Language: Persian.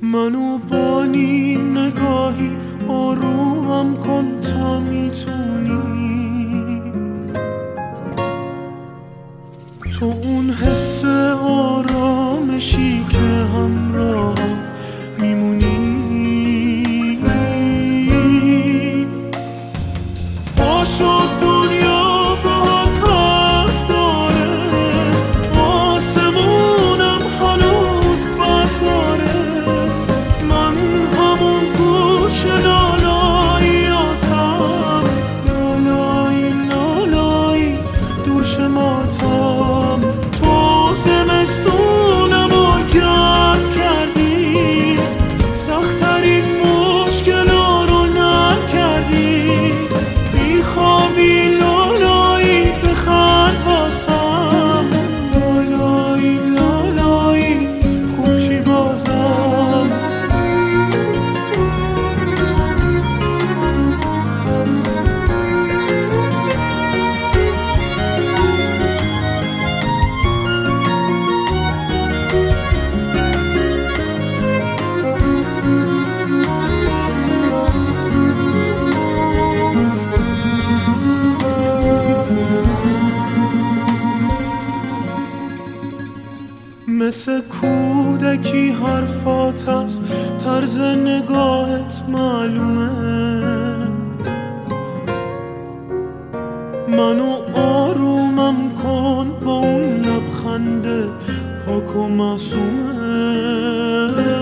منو با نیم نگاهی آرومم کن تا میتونی، تو اون حس آرامشی که همراه میمونی. پاشو دنیا باهات حرف داره، آسمونم هنوز برف داره، من همون گوش لالاییاتم، لالایی لالایی دوش ماتم. تو زمستونمو گرم کردی، سخت‌ترین مشکلا رو نرم کردی، بیخوابی لالایی بخند واسم، لالایی لالایی خوب شی بازم. مثل کودکی حرفات از طرز نگاهت معلومه، منو آرومم کن با اون لبخند پاک و معصومه.